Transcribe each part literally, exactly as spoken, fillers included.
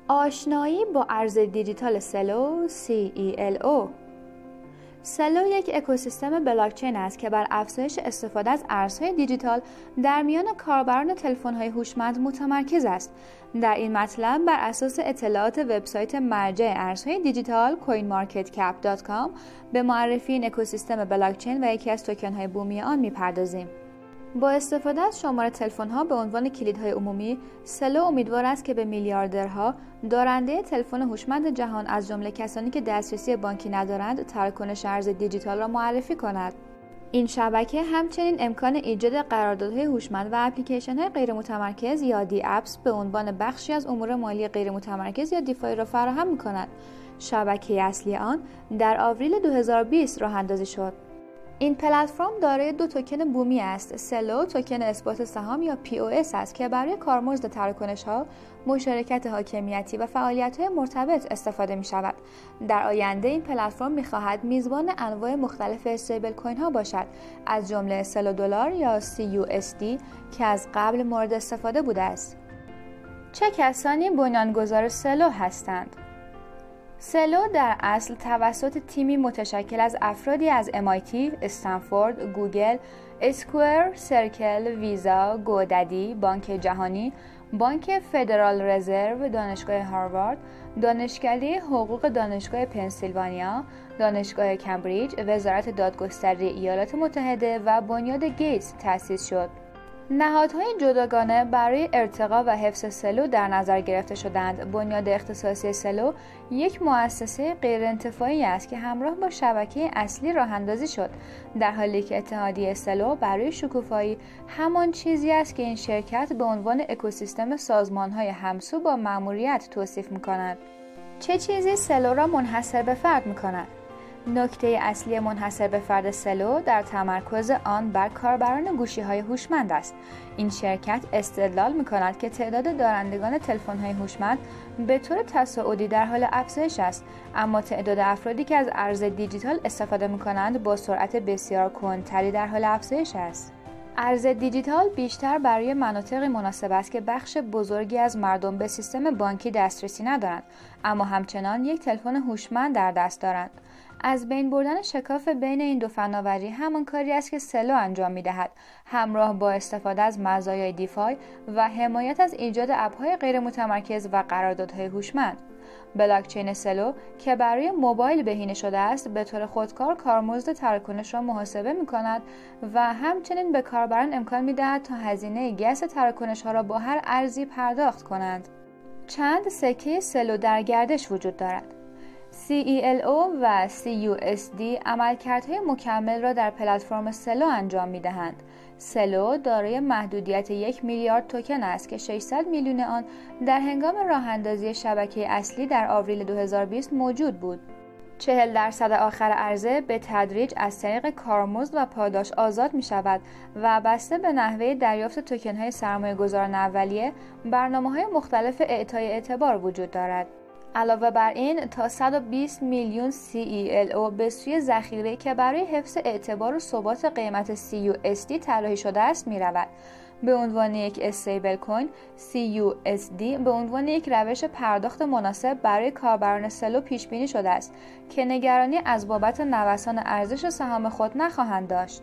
آشنایی با ارز دیجیتال سلو سی ای ال او. سلو یک اکوسیستم بلاکچین است که بر افزایش استفاده از ارزهای دیجیتال در میان کاربران تلفن‌های هوشمند متمرکز است. در این مطلب بر اساس اطلاعات وبسایت مرجع ارزهای دیجیتال کوین مارکت کپ دات کام به معرفی این اکوسیستم بلاکچین و یکی از توکن‌های بومی آن می‌پردازیم. با استفاده از شماره تلفن‌ها به عنوان کلیدهای عمومی، سلو امیدوار است که به میلیاردرها دارنده تلفن هوشمند جهان از جمله کسانی که دسترسی بانکی ندارند، تراکنش ارز دیجیتال را معرفی کند. این شبکه همچنین امکان ایجاد قراردادهای هوشمند و اپلیکیشن‌های غیر متمرکز یا دی اپس به عنوان بخشی از امور مالی غیر متمرکز یا دیفای را فراهم می‌کند. شبکه اصلی آن در آوریل دو هزار و بیست راه اندازی شد. این پلتفرم دارای دو توکن بومی است. سلو توکن اثبات سهام یا پی او اس است که برای کارمزد تراکنش‌ها، مشارکت حاکمیتی و فعالیت‌های مرتبط استفاده می‌شود. در آینده این پلتفرم می‌خواهد میزبان انواع مختلف استیبل کوین‌ها باشد، از جمله سلو دلار یا سی یو اس دی که از قبل مورد استفاده بوده است. چه کسانی بنیانگذار سلو هستند؟ سلو در اصل توسط تیمی متشکل از افرادی از ام آی تی، استنفورد، گوگل، اسکوئر، سرکل، ویزا، گوددی، بانک جهانی، بانک فدرال رزرو، دانشگاه هاروارد، دانشکده حقوق دانشگاه پنسیلوانیا، دانشگاه کمبریج، وزارت دادگستری ایالات متحده و بنیاد گیتس تأسیس شد. نهادهای جداگانه برای ارتقا و حفظ سلو در نظر گرفته شدند. بنیاد اختصاصی سلو یک مؤسسه غیرانتفاعی است که همراه با شبکه اصلی راه اندازی شد، در حالی که اتحادیه سلو برای شکوفایی همان چیزی است که این شرکت به عنوان اکوسیستم سازمان‌های همسو با مأموریت توصیف می‌کند. چه چیزی سلو را منحصر به فرد می‌کند؟ نکته اصلی منحصر به فرد سلو در تمرکز آن بر کاربران گوشی‌های هوشمند است. این شرکت استدلال می‌کند که تعداد دارندگان تلفن‌های هوشمند به طور تصاعدی در حال افزایش است، اما تعداد افرادی که از ارز دیجیتال استفاده می‌کنند با سرعت بسیار کندتری در حال افزایش است. ارز دیجیتال بیشتر برای مناطقی مناسب است که بخش بزرگی از مردم به سیستم بانکی دسترسی ندارند، اما همچنان یک تلفن هوشمند در دست دارند. از بین بردن شکاف بین این دو فناوری همان کاری است که سلو انجام می‌دهد، همراه با استفاده از مزایای دیفای و حمایت از ایجاد اپ‌های غیر متمرکز و قراردادهای هوشمند. بلاکچین سلو که برای موبایل بهینه شده است، به طور خودکار کارمزد تراکنش را محاسبه می‌کند و همچنین به کاربران امکان می‌دهد تا هزینه گس تراکنش‌ها را با هر ارزی پرداخت کنند. چند سکه سلو در گردش وجود دارد. سی ای ال او و سی یو اس دی عملکردهای مکمل را در پلتفرم سلو انجام می‌دهند. سلو دارای محدودیت یک میلیارد توکن است که ششصد میلیون آن در هنگام راه‌اندازی شبکه اصلی در آوریل دو هزار و بیست موجود بود. چهل درصد آخر عرضه به تدریج از طریق کارمزد و پاداش آزاد می شود و بسته به نحوه دریافت توکن‌های سرمایه‌گذاران اولیه، برنامه‌های مختلف اعطای اعتبار وجود دارد. علاوه بر این، تا صد و بیست میلیون سی ای ال او به سوی ذخیره که برای حفظ اعتبار و ثبات قیمت سی یو اس دی طراحی شده است می رود. به عنوان یک استیبل کوین، سی یو اس دی به عنوان یک روش پرداخت مناسب برای کاربران سلو پیش بینی شده است که نگرانی از بابت نوسان ارزش سهام خود نخواهند داشت.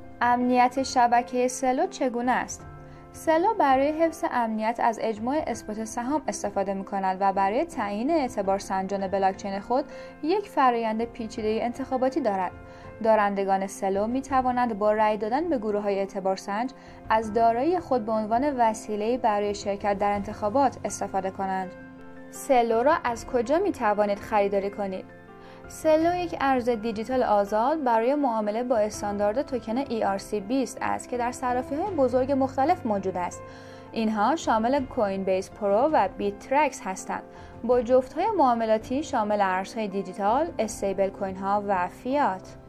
امنیت شبکه سلو چگونه است؟ سلو برای حفظ امنیت از اجماع اثبات سهام استفاده می‌کند و برای تعیین اعتبار سنجان بلاکچین خود یک فرآیند پیچیده انتخاباتی دارد. دارندگان سلو می‌توانند با رأی دادن به گروه‌های اعتبار سنج از دارایی خود به عنوان وسیله‌ای برای شرکت در انتخابات استفاده کنند. سلو را از کجا می‌توانید خریداری کنید؟ سلو یک ارز دیجیتال آزاد برای معامله با استاندارد توکن ای آر سی بیست است که در صرافی‌های بزرگ مختلف موجود است. اینها شامل کوین بیس پرو و بیت ترکس هستند، با جفت‌های معاملاتی شامل ارزهای دیجیتال، استیبل کوین‌ها و فیات.